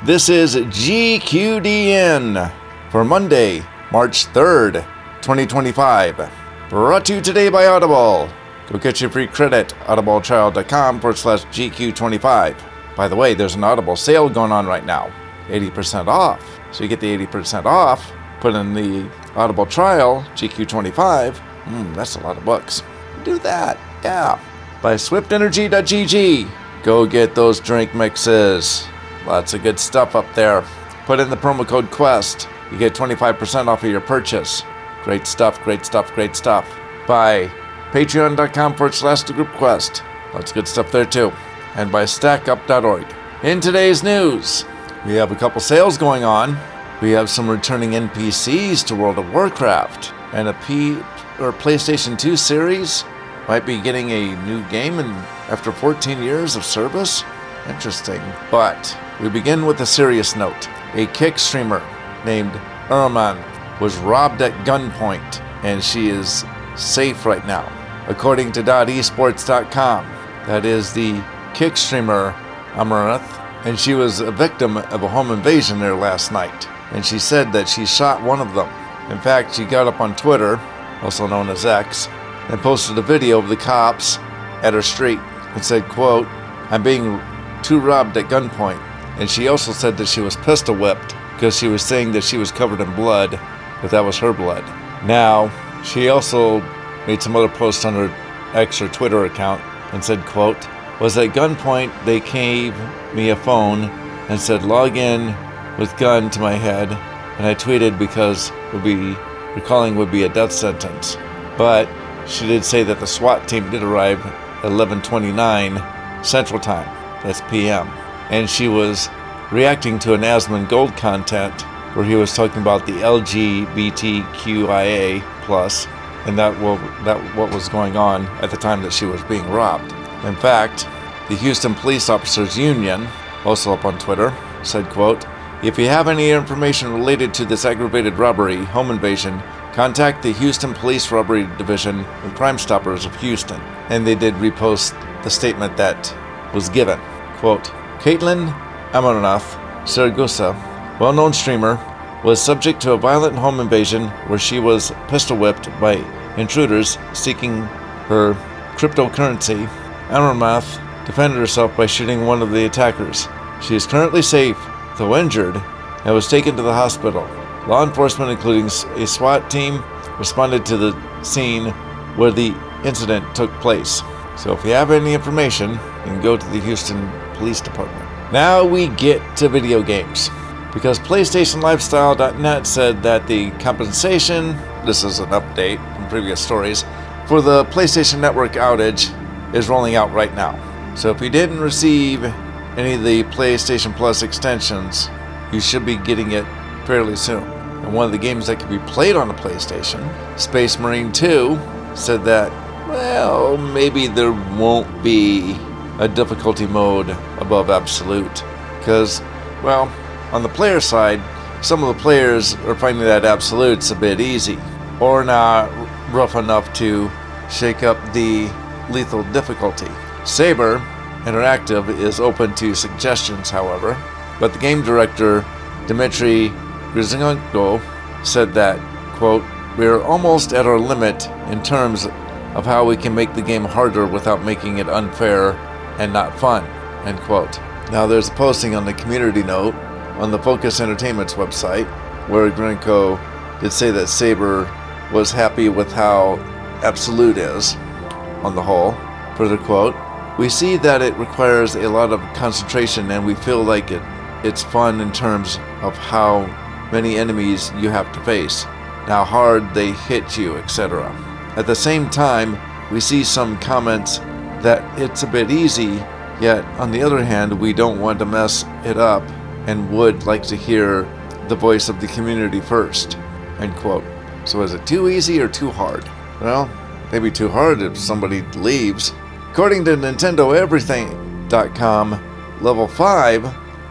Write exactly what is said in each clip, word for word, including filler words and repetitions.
This is G Q D N for Monday, March third, twenty twenty-five. Brought to you today by Audible. Go get your free credit, audibletrial.com forward slash GQ25. By the way, there's an Audible sale going on right now, eighty percent off. So you get the eighty percent off, put in the Audible trial, G Q twenty-five. Mm, that's a lot of bucks. Do that, yeah. By swift energy dot g g. Go get those drink mixes. Lots of good stuff up there. Put in the promo code QUEST. You get twenty-five percent off of your purchase. Great stuff, great stuff, great stuff. By patreon.com forward slash the group quest. Lots of good stuff there too. And by stackup dot org. In today's news, we have a couple sales going on. We have some returning N P Cs to World of Warcraft. And a P or PlayStation two series might be getting a new game in, after fourteen years of service. Interesting. But we begin with a serious note. A Kick streamer named Erman was robbed at gunpoint, and she is safe right now, according to .esports dot com. That is the Kick streamer Amaranth, and she was a victim of a home invasion there last night, and she said that she shot one of them. In fact, she got up on Twitter, also known as X, and posted a video of the cops at her street and said, quote, "I'm being too robbed at gunpoint." And she also said that she was pistol whipped because she was saying that she was covered in blood, but that was her blood. Now, she also made some other posts on her X or Twitter account and said, quote, "Was at gunpoint, they gave me a phone and said log in with gun to my head, and I tweeted because would be recalling would be a death sentence." But she did say that the SWAT team did arrive at eleven twenty-nine Central Time, that's P M, and she was reacting to an Asmon Gold content where he was talking about the L G B T Q I A plus, and that will that what was going on at the time that she was being robbed. In fact, the Houston Police Officers Union, also up on Twitter, said, quote, "If you have any information related to this aggravated robbery, home invasion, contact the Houston Police Robbery Division and Crime Stoppers of Houston." And they did repost the statement that was given. Quote, "Caitlin Amaranth Saragosa, well-known streamer, was subject to a violent home invasion where she was pistol whipped by intruders seeking her cryptocurrency. Amaranth defended herself by shooting one of the attackers. She is currently safe, though injured, and was taken to the hospital. Law enforcement, including a SWAT team, responded to the scene where the incident took place." So if you have any information, you can go to the Houston Police Department. Now we get to video games. Because PlayStation Lifestyle dot net said that the compensation, this is an update from previous stories, for the PlayStation Network outage is rolling out right now. So if you didn't receive any of the PlayStation Plus extensions, you should be getting it fairly soon. And one of the games that can be played on the PlayStation, Space Marine two, said that, well, maybe there won't be a difficulty mode above absolute. Because, well, on the player side, some of the players are finding that absolute's a bit easy, or not rough enough to shake up the lethal difficulty. Saber Interactive is open to suggestions, however, but the game director, Dmitry Grizhenko, said that, quote, "We are almost at our limit in terms of how we can make the game harder without making it unfair and not fun," end quote. Now there's a posting on the community note on the Focus Entertainment's website where Grinko did say that Saber was happy with how Absolute is on the whole. Further quote, "We see that it requires a lot of concentration and we feel like it it's fun in terms of how many enemies you have to face, how hard they hit you, et cetera. At the same time, we see some comments that it's a bit easy, yet on the other hand, we don't want to mess it up and would like to hear the voice of the community first," end quote. So is it too easy or too hard? Well, maybe too hard if somebody leaves. According to Nintendo Everything dot com, Level five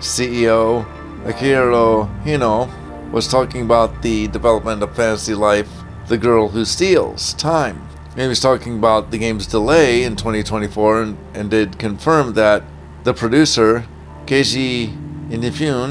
C E O Akihiro Hino was talking about the development of Fantasy Life, The Girl Who Steals Time. He was talking about the game's delay in twenty twenty-four and, and did confirm that the producer, Keiji Inafune,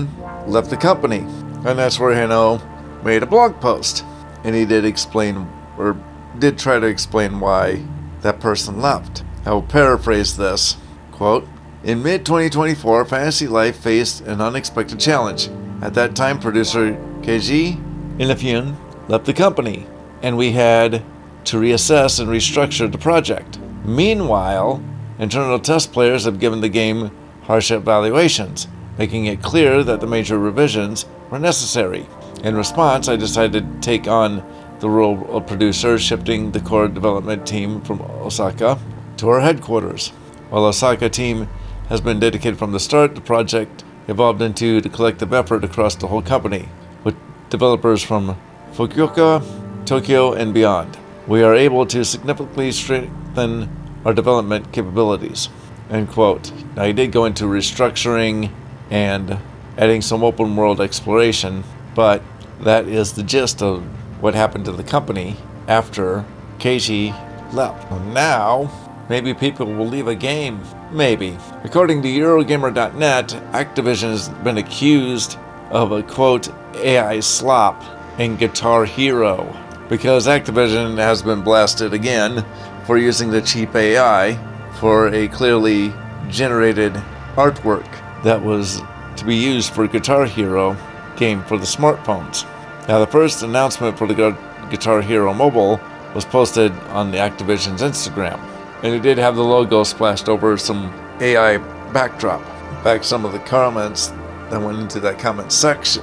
left the company. And that's where Hino made a blog post. And he did explain, or did try to explain why that person left. I will paraphrase this. Quote, in mid twenty twenty-four, Fantasy Life faced an unexpected challenge. At that time, producer Keiji Inafune left the company, and we had to reassess and restructure the project. Meanwhile, internal test players have given the game harsh evaluations, making it clear that the major revisions were necessary. In response, I decided to take on the role of producer, shifting the core development team from Osaka to our headquarters. While the Osaka team has been dedicated from the start, the project evolved into the collective effort across the whole company, with developers from Fukuoka, Tokyo, and beyond. We are able to significantly strengthen our development capabilities. End quote. Now, he did go into restructuring and adding some open world exploration, but that is the gist of what happened to the company after Keiji left. Now, maybe people will leave a game. Maybe. According to Eurogamer dot net, Activision has been accused of a, quote, A I slop in Guitar Hero, because Activision has been blasted again for using the cheap A I for a clearly generated artwork that was to be used for Guitar Hero game for the smartphones. Now, the first announcement for the Guitar Hero Mobile was posted on the Activision's Instagram, and it did have the logo splashed over some A I backdrop. In fact, some of the comments that went into that comment section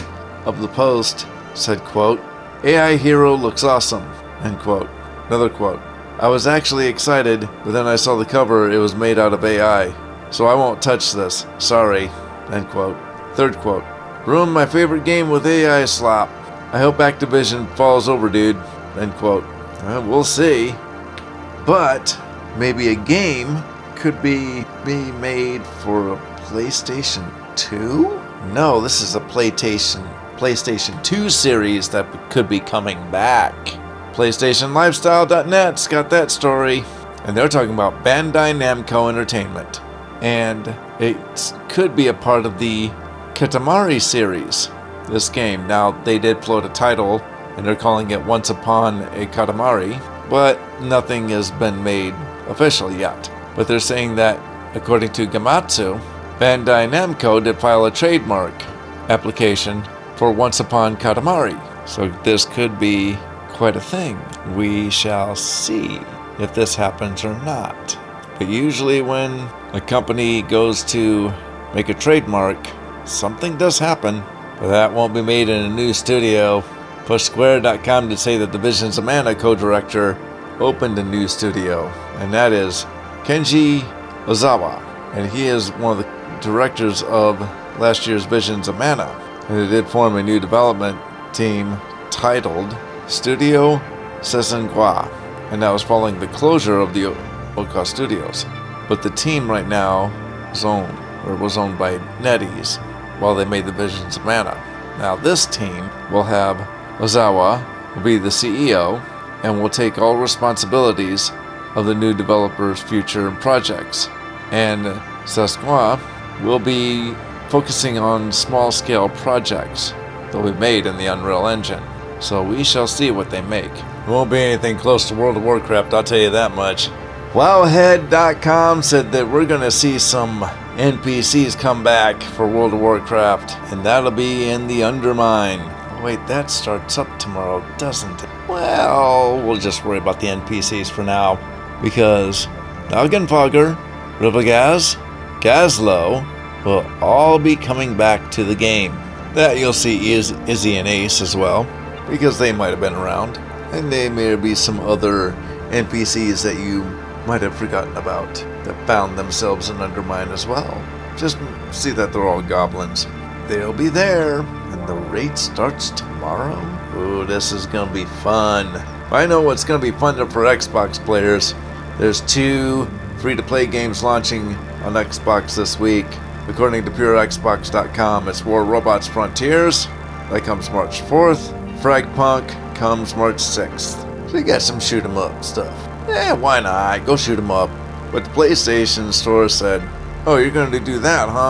of the post said, quote, A I hero looks awesome, end quote. Another quote, I was actually excited, but then I saw the cover, it was made out of A I, so I won't touch this, sorry, end quote. Third quote, ruined my favorite game with A I slop. I hope Activision falls over, dude, end quote. Uh, we'll see. But maybe a game could be be made for a PlayStation two? No, this is a PlayStation PlayStation two series that could be coming back. PlayStation Lifestyle dot net's got that story, and they're talking about Bandai Namco Entertainment, and it could be a part of the Katamari series, this game. Now, they did float a title, and they're calling it Once Upon a Katamari, but nothing has been made official yet. But they're saying that, according to Gamatsu, Bandai Namco did file a trademark application for Once Upon Katamari. So this could be quite a thing. We shall see if this happens or not. But usually when a company goes to make a trademark, something does happen, but that won't be made in a new studio. Push Square dot com to say that the Visions of Mana co-director opened a new studio, and that is Kenji Ozawa, and he is one of the directors of last year's Visions of Mana, and they did form a new development team titled Studio Sesengua, and that was following the closure of the Oka Studios. But the team right now is owned, or was owned by NetEase, while they made the Visions of Mana. Now this team will have Ozawa will be the C E O and will take all responsibilities of the new developer's future projects. And Sesengua will be focusing on small-scale projects that will be made in the Unreal Engine. So we shall see what they make. It won't be anything close to World of Warcraft, I'll tell you that much. Wowhead dot com said that we're going to see some N P Cs come back for World of Warcraft, and that'll be in the Undermine. Oh, wait, that starts up tomorrow, doesn't it? Well, we'll just worry about the N P Cs for now, because Nalganfogger, Rivagaz, Gazlo will all be coming back to the game. That you'll see Iz- Izzy and Ace as well, because they might have been around, and there may be some other N P Cs that you might have forgotten about that found themselves in Undermine as well. Just see that they're all goblins. They'll be there, and the raid starts tomorrow. Ooh, this is gonna be fun. I know what's gonna be fun for Xbox players. There's two free-to-play games launching on Xbox this week. According to Pure Xbox dot com, it's War Robots Frontiers. That comes March fourth. Fragpunk comes March sixth. So you got some shoot 'em up stuff. Eh, why not? Go shoot 'em up. But the PlayStation Store said, oh, you're going to do that, huh?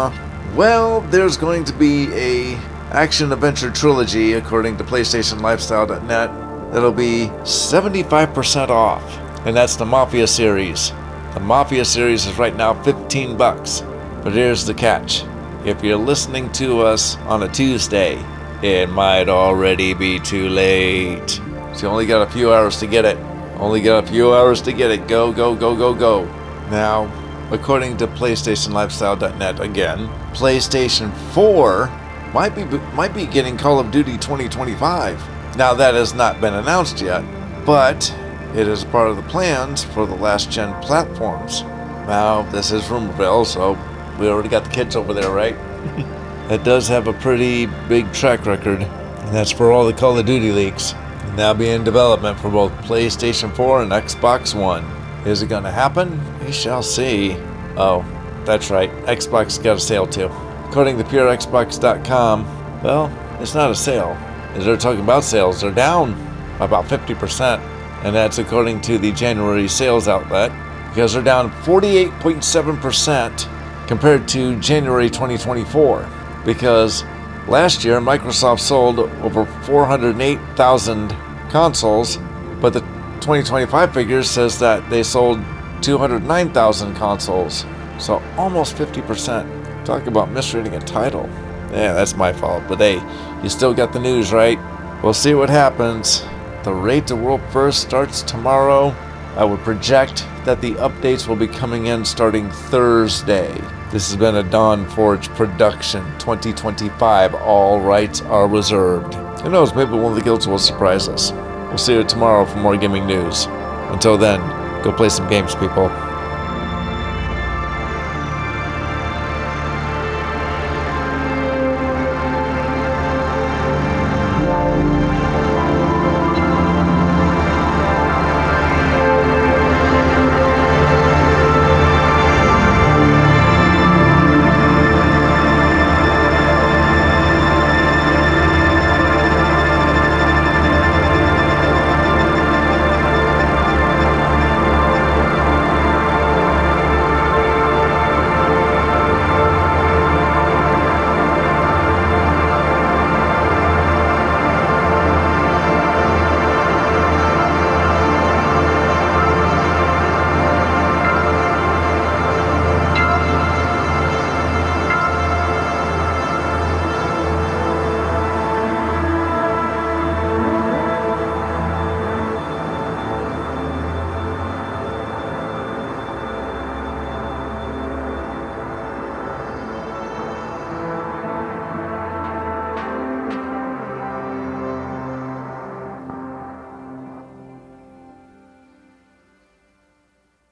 Well, there's going to be a action-adventure trilogy, according to PlayStation Lifestyle dot net, that'll be seventy-five percent off, and that's the Mafia series. The Mafia series is right now fifteen bucks, but here's the catch. If you're listening to us on a Tuesday, it might already be too late. So you only got a few hours to get it. Only got a few hours to get it. Go, go, go, go, go. Now, according to PlayStation Lifestyle dot net again, PlayStation four might be might be getting Call of Duty twenty twenty-five. Now that has not been announced yet, but it is part of the plans for the last-gen platforms. Now, this is Rumorville, so we already got the kids over there, right? It does have a pretty big track record, and that's for all the Call of Duty leaks. Now be in development for both PlayStation four and Xbox One. Is it going to happen? We shall see. Oh, that's right. Xbox got a sale too. According to Pure Xbox dot com, well, it's not a sale. As they're talking about sales, they're down by about fifty percent. And that's according to the January sales outlet, because they're down forty-eight point seven percent compared to January twenty twenty-four. Because last year, Microsoft sold over four hundred eight thousand consoles, but the twenty twenty-five figure says that they sold two hundred nine thousand consoles. So almost fifty percent. Talk about misreading a title. Yeah, that's my fault. But hey, you still got the news, right? We'll see what happens. The Raid to World First starts tomorrow. I would project that the updates will be coming in starting Thursday. This has been a Dawn Forge production, twenty twenty-five. All rights are reserved. Who knows, maybe one of the guilds will surprise us. We'll see you tomorrow for more gaming news. Until then, go play some games, people.